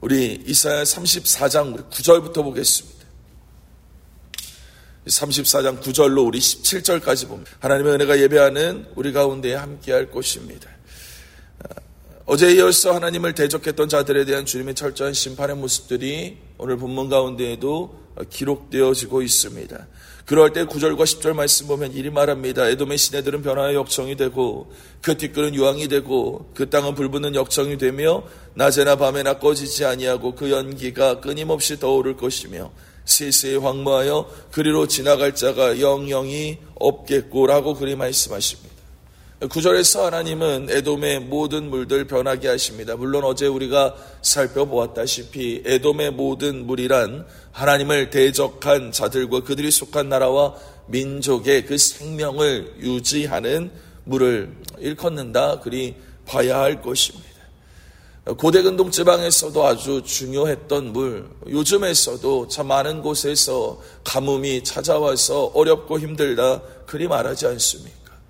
우리 이사야 34장 9절부터 보겠습니다. 34장 9절로 우리 17절까지 봅니다. 하나님의 은혜가 예배하는 우리 가운데 함께할 곳입니다. 어제에 이어서 하나님을 대적했던 자들에 대한 주님의 철저한 심판의 모습들이 오늘 본문 가운데에도 기록되어지고 있습니다. 그럴 때 9절과 10절 말씀 보면 이리 말합니다. 에돔의 시내들은 변화의 역청이 되고 그 뒷뜰은 유황이 되고 그 땅은 불붙는 역청이 되며 낮에나 밤에나 꺼지지 아니하고 그 연기가 끊임없이 떠오를 것이며 세세에 황무하여 그리로 지나갈 자가 영영이 없겠고라고 그리 말씀하십니다. 9절에서 하나님은 에돔의 모든 물들 변하게 하십니다. 물론 어제 우리가 살펴보았다시피 에돔의 모든 물이란 하나님을 대적한 자들과 그들이 속한 나라와 민족의 그 생명을 유지하는 물을 일컫는다 그리 봐야 할 것입니다. 고대 근동 지방에서도 아주 중요했던 물, 요즘에서도 참 많은 곳에서 가뭄이 찾아와서 어렵고 힘들다 그리 말하지 않습니까?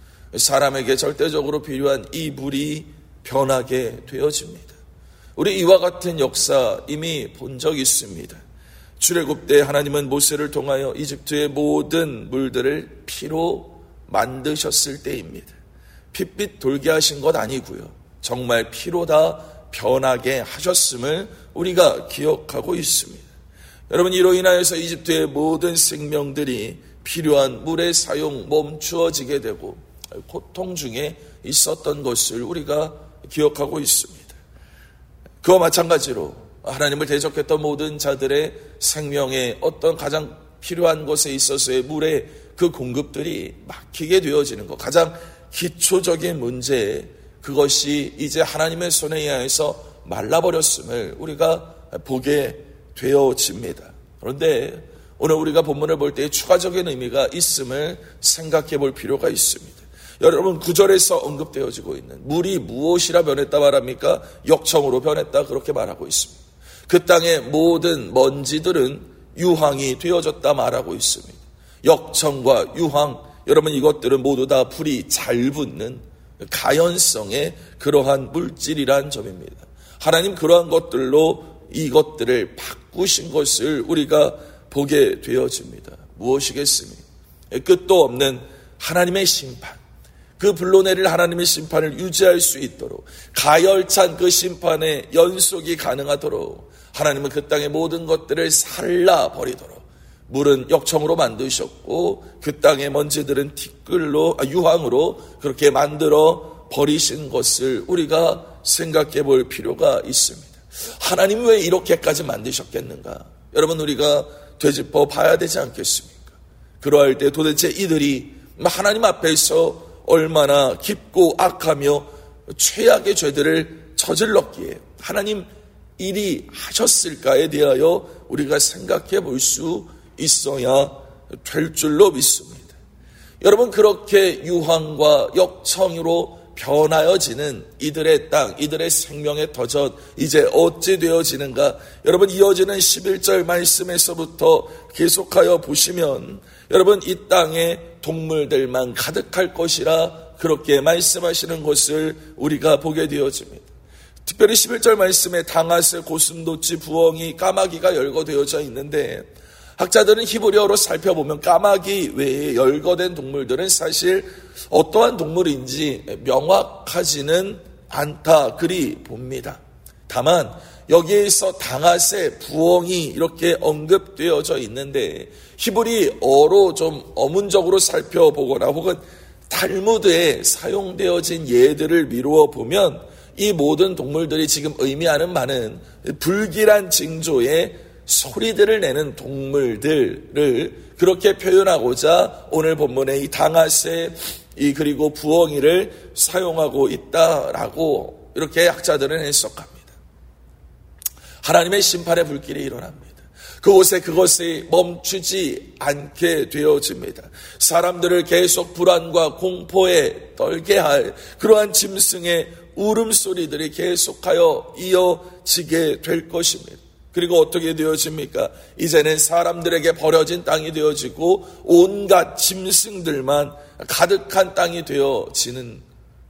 사람에게 절대적으로 필요한 이 물이 변하게 되어집니다. 우리 이와 같은 역사 이미 본 적이 있습니다. 출애굽 때 하나님은 모세를 통하여 이집트의 모든 물들을 피로 만드셨을 때입니다. 핏빛 돌게 하신 것 아니고요. 정말 피로 다 변하게 하셨음을 우리가 기억하고 있습니다. 여러분, 이로 인하여서 이집트의 모든 생명들이 필요한 물의 사용 멈추어지게 되고 고통 중에 있었던 것을 우리가 기억하고 있습니다. 그와 마찬가지로 하나님을 대적했던 모든 자들의 생명에 어떤 가장 필요한 것에 있어서의 물의 그 공급들이 막히게 되어지는 것, 가장 기초적인 문제, 그것이 이제 하나님의 손에 의해서 말라버렸음을 우리가 보게 되어집니다. 그런데 오늘 우리가 본문을 볼 때 추가적인 의미가 있음을 생각해 볼 필요가 있습니다. 여러분, 9절에서 언급되어지고 있는 물이 무엇이라 변했다 말합니까? 역청으로 변했다 그렇게 말하고 있습니다. 그 땅의 모든 먼지들은 유황이 되어졌다 말하고 있습니다. 역청과 유황, 여러분 이것들은 모두 다 불이 잘 붙는 가연성의 그러한 물질이란 점입니다. 하나님 그러한 것들로 이것들을 바꾸신 것을 우리가 보게 되어집니다. 무엇이겠습니까? 끝도 없는 하나님의 심판, 그 불러내릴 하나님의 심판을 유지할 수 있도록 가열찬 그 심판의 연속이 가능하도록 하나님은 그 땅의 모든 것들을 살라버리도록 물은 역청으로 만드셨고 그 땅의 먼지들은 유황으로 그렇게 만들어 버리신 것을 우리가 생각해 볼 필요가 있습니다. 하나님 왜 이렇게까지 만드셨겠는가? 여러분, 우리가 되짚어 봐야 되지 않겠습니까? 그러할 때 도대체 이들이 하나님 앞에서 얼마나 깊고 악하며 최악의 죄들을 저질렀기에 하나님 일이 하셨을까에 대하여 우리가 생각해 볼 수 있어야 될 줄로 믿습니다. 여러분, 그렇게 유황과 역청으로 변하여지는 이들의 땅, 이들의 생명의 터전, 이제 어찌 되어지는가? 여러분, 이어지는 11절 말씀에서부터 계속하여 보시면 여러분, 이 땅에 동물들만 가득할 것이라 그렇게 말씀하시는 것을 우리가 보게 되어집니다. 특별히 11절 말씀에 당아스, 고슴도치, 부엉이, 까마귀가 열거되어져 있는데 학자들은 히브리어로 살펴보면 까마귀 외에 열거된 동물들은 사실 어떠한 동물인지 명확하지는 않다 그리 봅니다. 다만 여기에서 당아새, 부엉이 이렇게 언급되어져 있는데 히브리어로 좀 어문적으로 살펴보거나 혹은 탈무드에 사용되어진 예들을 미루어 보면 이 모든 동물들이 지금 의미하는 바는 불길한 징조의 소리들을 내는 동물들을 그렇게 표현하고자 오늘 본문에 이 당아새 그리고 부엉이를 사용하고 있다라고 이렇게 학자들은 해석합니다. 하나님의 심판의 불길이 일어납니다. 그곳에 그것이 멈추지 않게 되어집니다. 사람들을 계속 불안과 공포에 떨게 할 그러한 짐승의 울음소리들이 계속하여 이어지게 될 것입니다. 그리고 어떻게 되어집니까? 이제는 사람들에게 버려진 땅이 되어지고 온갖 짐승들만 가득한 땅이 되어지는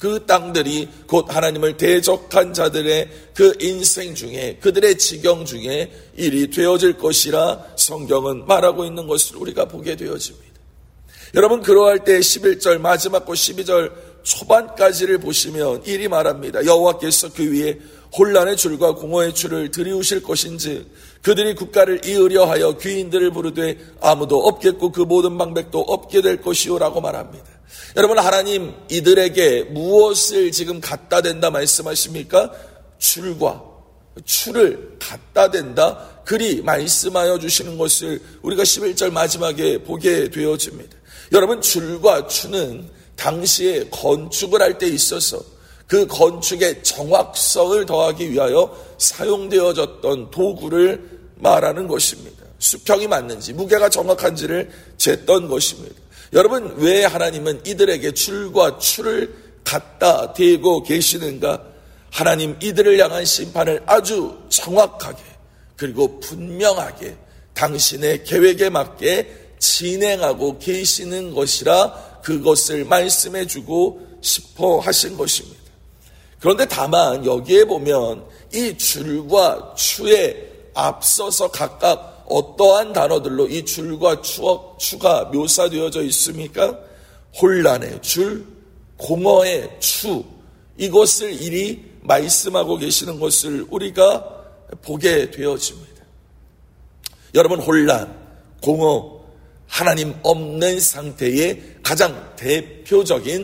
그 땅들이 곧 하나님을 대적한 자들의 그 인생 중에, 그들의 지경 중에 일이 되어질 것이라 성경은 말하고 있는 것을 우리가 보게 되어집니다. 여러분, 그러할 때 11절 마지막과 12절 초반까지를 보시면 일이 말합니다. 여호와께서 그 위에 혼란의 줄과 공허의 줄을 들이우실 것인지 그들이 국가를 이으려 하여 귀인들을 부르되 아무도 없겠고 그 모든 방백도 없게 될 것이요 라고 말합니다. 여러분, 하나님 이들에게 무엇을 지금 갖다 댄다 말씀하십니까? 줄과 추를 갖다 댄다, 그리 말씀하여 주시는 것을 우리가 11절 마지막에 보게 되어집니다. 여러분, 줄과 추는 당시에 건축을 할 때 있어서 그 건축의 정확성을 더하기 위하여 사용되어졌던 도구를 말하는 것입니다. 수평이 맞는지 무게가 정확한지를 쟀던 것입니다. 여러분, 왜 하나님은 이들에게 줄과 추를 갖다 대고 계시는가? 하나님 이들을 향한 심판을 아주 정확하게 그리고 분명하게 당신의 계획에 맞게 진행하고 계시는 것이라 그것을 말씀해 주고 싶어 하신 것입니다. 그런데 다만 여기에 보면 이 줄과 추에 앞서서 각각 어떠한 단어들로 이 줄과 추가 묘사되어져 있습니까? 혼란의 줄, 공허의 추, 이것을 이리 말씀하고 계시는 것을 우리가 보게 되어집니다. 여러분, 혼란, 공허, 하나님 없는 상태의 가장 대표적인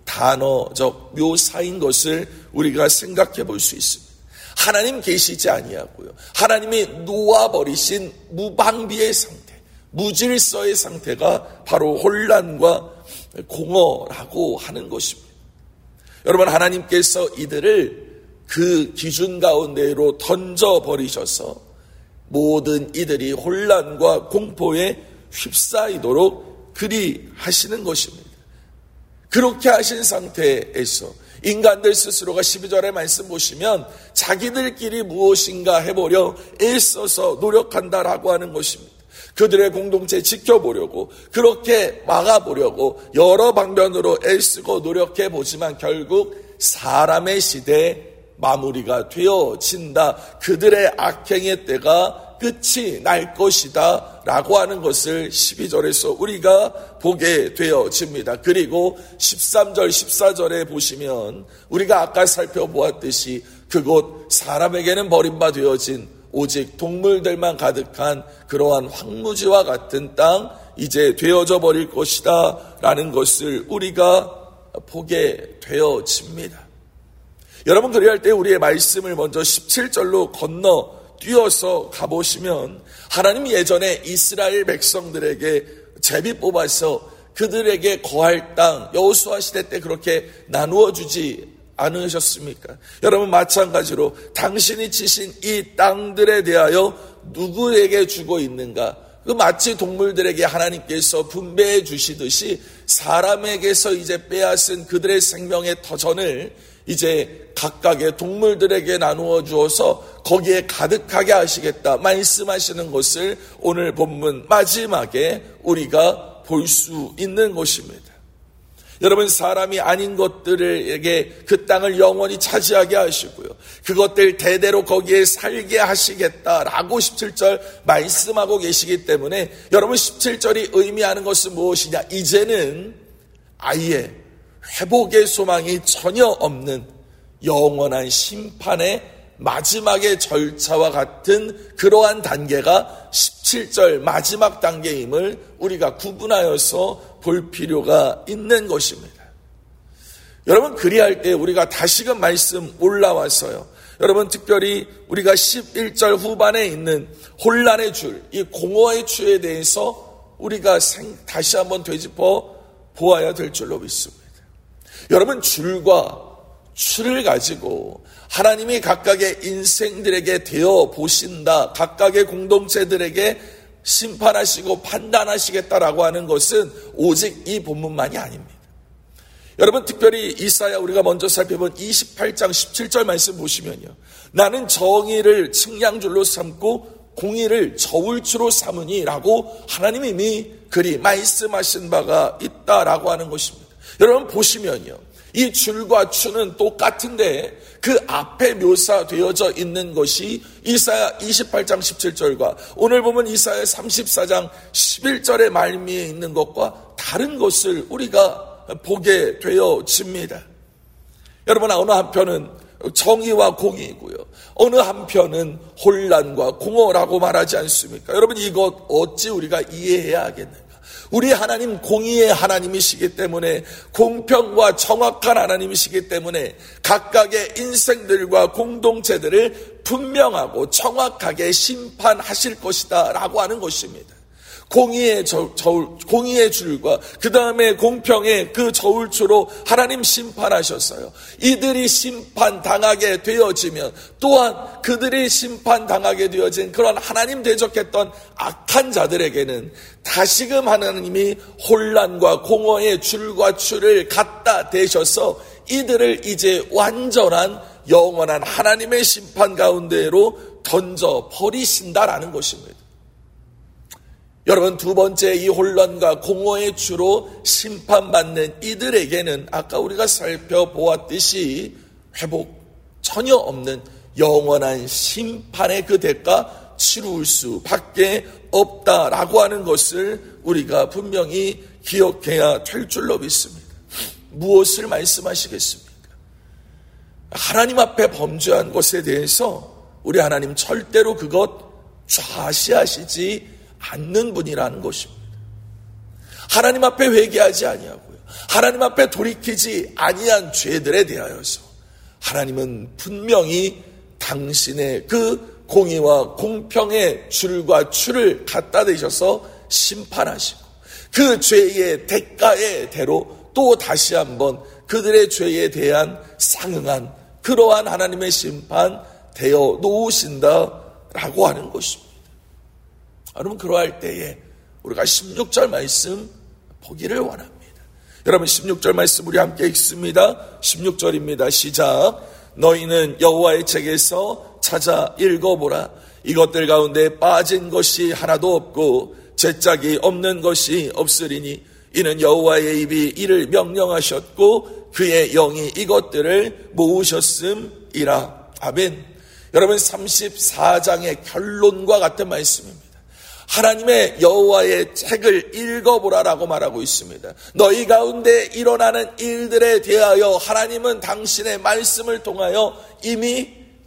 단어적 묘사인 것을 우리가 생각해 볼 수 있습니다. 하나님 계시지 아니하고요, 하나님이 놓아버리신 무방비의 상태, 무질서의 상태가 바로 혼란과 공허라고 하는 것입니다. 여러분, 하나님께서 이들을 그 기준 가운데로 던져버리셔서 모든 이들이 혼란과 공포에 휩싸이도록 그리 하시는 것입니다. 그렇게 하신 상태에서 인간들 스스로가 12절의 말씀 보시면 자기들끼리 무엇인가 해보려 애써서 노력한다라고 하는 것입니다. 그들의 공동체 지켜보려고, 그렇게 막아보려고 여러 방면으로 애쓰고 노력해보지만 결국 사람의 시대에 마무리가 되어진다. 그들의 악행의 때가 끝이 날 것이다 라고 하는 것을 12절에서 우리가 보게 되어집니다. 그리고 13절 14절에 보시면 우리가 아까 살펴보았듯이 그곳 사람에게는 버림받아진 오직 동물들만 가득한 그러한 황무지와 같은 땅 이제 되어져 버릴 것이다 라는 것을 우리가 보게 되어집니다. 여러분, 그리할 때 우리의 말씀을 먼저 17절로 건너 뛰어서 가보시면 하나님이 예전에 이스라엘 백성들에게 제비 뽑아서 그들에게 거할 땅 여호수아 시대 때 그렇게 나누어 주지 않으셨습니까? 여러분, 마찬가지로 당신이 치신 이 땅들에 대하여 누구에게 주고 있는가? 그 마치 동물들에게 하나님께서 분배해 주시듯이 사람에게서 이제 빼앗은 그들의 생명의 터전을 이제 각각의 동물들에게 나누어 주어서 거기에 가득하게 하시겠다 말씀하시는 것을 오늘 본문 마지막에 우리가 볼 수 있는 것입니다. 여러분, 사람이 아닌 것들에게 그 땅을 영원히 차지하게 하시고요, 그것들 대대로 거기에 살게 하시겠다라고 17절 말씀하고 계시기 때문에 여러분, 17절이 의미하는 것은 무엇이냐? 이제는 아예 회복의 소망이 전혀 없는 영원한 심판의 마지막의 절차와 같은 그러한 단계가 17절 마지막 단계임을 우리가 구분하여서 볼 필요가 있는 것입니다. 여러분, 그리할 때 우리가 다시금 말씀 올라와서요, 여러분, 특별히 우리가 11절 후반에 있는 혼란의 줄, 이 공허의 추에 대해서 우리가 다시 한번 되짚어 보아야 될 줄로 믿습니다. 여러분, 줄과 추를 가지고 하나님이 각각의 인생들에게 되어 보신다, 각각의 공동체들에게 심판하시고 판단하시겠다라고 하는 것은 오직 이 본문만이 아닙니다. 여러분, 특별히 이사야 우리가 먼저 살펴본 28장 17절 말씀 보시면요, 나는 정의를 측량줄로 삼고 공의를 저울추로 삼으니 라고 하나님이 이미 그리 말씀하신 바가 있다라고 하는 것입니다. 여러분, 보시면요, 이 줄과 추는 똑같은데 그 앞에 묘사되어져 있는 것이 이사야 28장 17절과 오늘 보면 이사야 34장 11절의 말미에 있는 것과 다른 것을 우리가 보게 되어집니다. 여러분, 어느 한편은 정의와 공의이고요, 어느 한편은 혼란과 공허라고 말하지 않습니까? 여러분, 이것 어찌 우리가 이해해야 하겠는가? 우리 하나님 공의의 하나님이시기 때문에, 공평과 정확한 하나님이시기 때문에 각각의 인생들과 공동체들을 분명하고 정확하게 심판하실 것이다 라고 하는 것입니다. 공의의 공의의 줄과 그 다음에 공평의 그 저울추로 하나님 심판하셨어요. 이들이 심판당하게 되어지면 또한 그들이 심판당하게 되어진 그런 하나님 대적했던 악한 자들에게는 다시금 하나님이 혼란과 공허의 줄과 추를 갖다 대셔서 이들을 이제 완전한 영원한 하나님의 심판 가운데로 던져 버리신다라는 것입니다. 여러분, 두 번째, 이 혼란과 공허의 주로 심판받는 이들에게는 아까 우리가 살펴보았듯이 회복 전혀 없는 영원한 심판의 그 대가 치룰 수밖에 없다라고 하는 것을 우리가 분명히 기억해야 될 줄로 믿습니다. 무엇을 말씀하시겠습니까? 하나님 앞에 범죄한 것에 대해서 우리 하나님 절대로 그것 좌시하시지 않는 분이라는 것입니다. 하나님 앞에 회개하지 아니하고요, 하나님 앞에 돌이키지 아니한 죄들에 대하여서 하나님은 분명히 당신의 그 공의와 공평의 줄과 추를 갖다 대셔서 심판하시고 그 죄의 대가의 대로 또 다시 한번 그들의 죄에 대한 상응한 그러한 하나님의 심판 되어 놓으신다라고 하는 것입니다. 여러분, 그러할 때에 우리가 16절 말씀 보기를 원합니다. 여러분, 16절 말씀 우리 함께 읽습니다. 16절입니다. 시작. 너희는 여호와의 책에서 찾아 읽어보라. 이것들 가운데 빠진 것이 하나도 없고 죄짝이 없는 것이 없으리니 이는 여호와의 입이 이를 명령하셨고 그의 영이 이것들을 모으셨음이라. 아멘. 여러분, 34장의 결론과 같은 말씀입니다. 하나님의 여호와의 책을 읽어보라라고 말하고 있습니다. 너희 가운데 일어나는 일들에 대하여 하나님은 당신의 말씀을 통하여 이미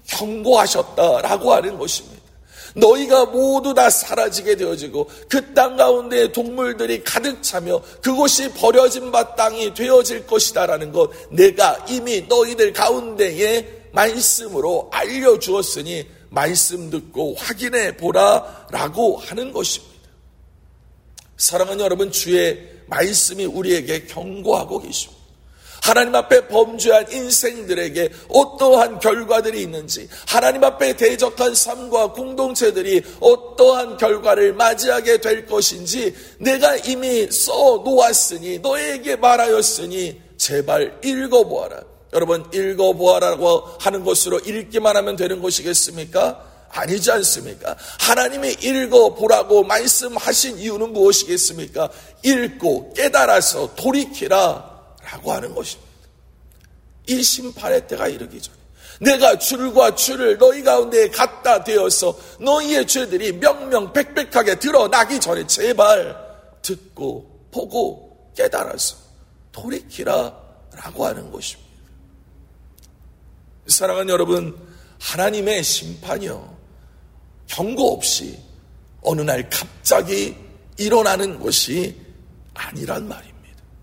경고하셨다라고 하는 것입니다. 너희가 모두 다 사라지게 되어지고 그 땅 가운데 동물들이 가득 차며 그곳이 버려진 바 땅이 되어질 것이다라는 것 내가 이미 너희들 가운데에 말씀으로 알려주었으니 말씀 듣고 확인해 보라라고 하는 것입니다. 사랑하는 여러분, 주의 말씀이 우리에게 경고하고 계십니다. 하나님 앞에 범죄한 인생들에게 어떠한 결과들이 있는지, 하나님 앞에 대적한 삶과 공동체들이 어떠한 결과를 맞이하게 될 것인지 내가 이미 써놓았으니, 너에게 말하였으니 제발 읽어보아라. 여러분, 읽어보아라고 하는 것으로 읽기만 하면 되는 것이겠습니까? 아니지 않습니까? 하나님이 읽어보라고 말씀하신 이유는 무엇이겠습니까? 읽고 깨달아서 돌이키라 라고 하는 것입니다. 이 심판의 때가 이르기 전에 내가 줄과 추를 너희 가운데 갖다 대어서 너희의 죄들이 명명백백하게 드러나기 전에 제발 듣고 보고 깨달아서 돌이키라 라고 하는 것입니다. 사랑하는 여러분, 하나님의 심판이요, 경고 없이 어느 날 갑자기 일어나는 것이 아니란 말입니다.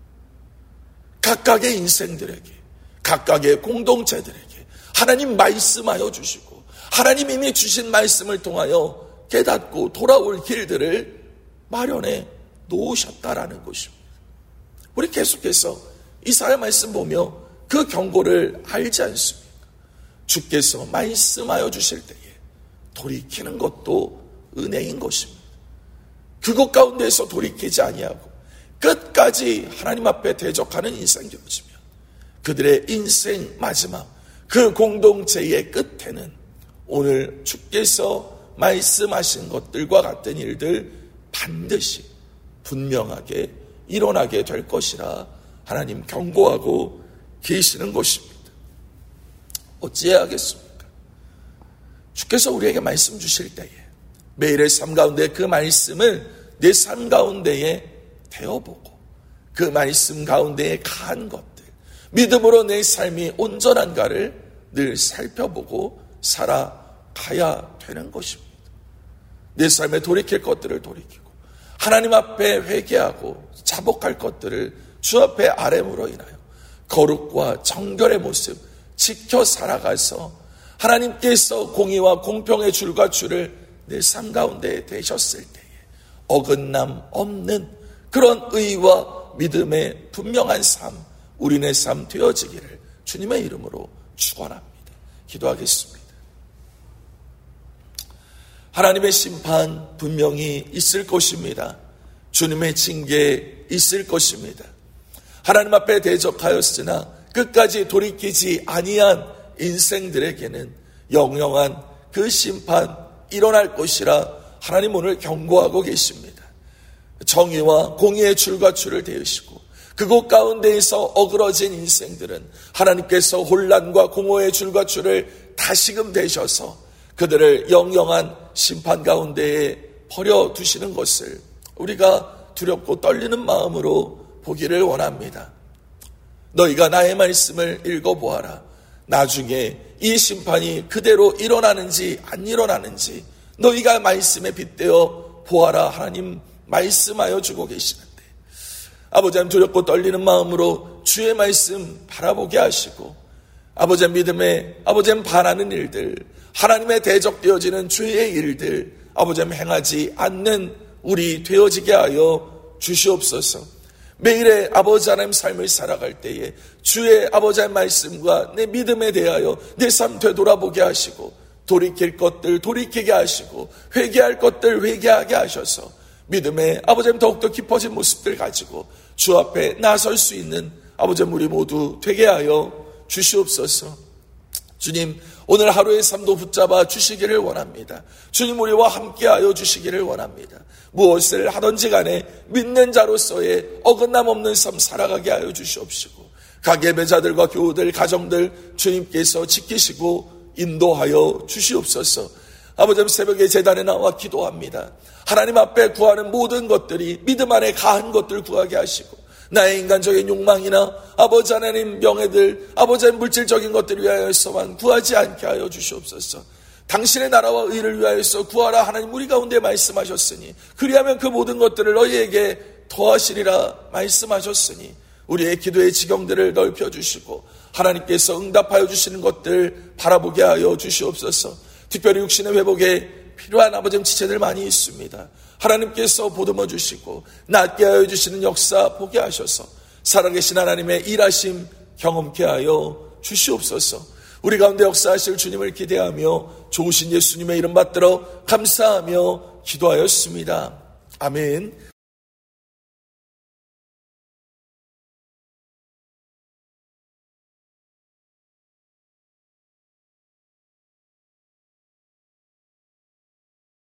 각각의 인생들에게, 각각의 공동체들에게 하나님 말씀하여 주시고 하나님 이미 주신 말씀을 통하여 깨닫고 돌아올 길들을 마련해 놓으셨다라는 것입니다. 우리 계속해서 이사야 말씀 보며 그 경고를 알지 않습니까? 주께서 말씀하여 주실 때에 돌이키는 것도 은혜인 것입니다. 그것 가운데서 돌이키지 아니하고 끝까지 하나님 앞에 대적하는 인생 되어지면 그들의 인생 마지막 그 공동체의 끝에는 오늘 주께서 말씀하신 것들과 같은 일들 반드시 분명하게 일어나게 될 것이라 하나님 경고하고 계시는 것입니다. 어찌해야 하겠습니까? 주께서 우리에게 말씀 주실 때에 매일의 삶 가운데 그 말씀을 내 삶 가운데에 대어보고 그 말씀 가운데에 가한 것들, 믿음으로 내 삶이 온전한가를 늘 살펴보고 살아가야 되는 것입니다. 내 삶에 돌이킬 것들을 돌이키고 하나님 앞에 회개하고 자복할 것들을 주 앞에 아뢰므로 인하여 거룩과 정결의 모습 지켜 살아가서 하나님께서 공의와 공평의 줄과 줄을 내 삶 가운데 대셨을 때에 어긋남 없는 그런 의와 믿음의 분명한 삶, 우리네 삶 되어지기를 주님의 이름으로 축원합니다. 기도하겠습니다. 하나님의 심판 분명히 있을 것입니다. 주님의 징계 있을 것입니다. 하나님 앞에 대적하였으나 끝까지 돌이키지 아니한 인생들에게는 영영한 그 심판 일어날 것이라 하나님 오늘 경고하고 계십니다. 정의와 공의의 줄과 줄을 대으시고 그곳 가운데에서 어그러진 인생들은 하나님께서 혼란과 공허의 줄과 줄을 다시금 대셔서 그들을 영영한 심판 가운데에 버려두시는 것을 우리가 두렵고 떨리는 마음으로 보기를 원합니다. 너희가 나의 말씀을 읽어보아라. 나중에 이 심판이 그대로 일어나는지 안 일어나는지 너희가 말씀에 빗대어 보아라. 하나님 말씀하여 주고 계시는데 아버지 하나님 두렵고 떨리는 마음으로 주의 말씀 바라보게 하시고 아버지 믿음에 아버지 반하는 일들, 하나님의 대적되어지는 죄의 일들 아버지 행하지 않는 우리 되어지게 하여 주시옵소서. 매일의 아버지 하나님 삶을 살아갈 때에 주의 아버지 하나님 말씀과 내 믿음에 대하여 내 삶 되돌아보게 하시고 돌이킬 것들 돌이키게 하시고 회개할 것들 회개하게 하셔서 믿음의 아버지 하나님 더욱더 깊어진 모습들 가지고 주 앞에 나설 수 있는 아버지 하나님 우리 모두 되게 하여 주시옵소서. 주님 오늘 하루의 삶도 붙잡아 주시기를 원합니다. 주님 우리와 함께하여 주시기를 원합니다. 무엇을 하든지 간에 믿는 자로서의 어긋남 없는 삶 살아가게 하여 주시옵시고 각 예배자들과 교우들 가정들 주님께서 지키시고 인도하여 주시옵소서. 아버지 새벽에 제단에 나와 기도합니다. 하나님 앞에 구하는 모든 것들이 믿음 안에 가한 것들 구하게 하시고 나의 인간적인 욕망이나 아버지 하나님 명예들 아버지 하나님 물질적인 것들을 위하여서만 구하지 않게 하여 주시옵소서. 당신의 나라와 의를 위하여서 구하라 하나님 우리 가운데 말씀하셨으니 그리하면 그 모든 것들을 너희에게 더하시리라 말씀하셨으니 우리의 기도의 지경들을 넓혀주시고 하나님께서 응답하여 주시는 것들 바라보게 하여 주시옵소서. 특별히 육신의 회복에 필요한 아버지 지체들 많이 있습니다. 하나님께서 보듬어 주시고 낫게 하여 주시는 역사 보게 하셔서 살아계신 하나님의 일하심 경험케 하여 주시옵소서. 우리 가운데 역사하실 주님을 기대하며 좋으신 예수님의 이름 받들어 감사하며 기도하였습니다. 아멘.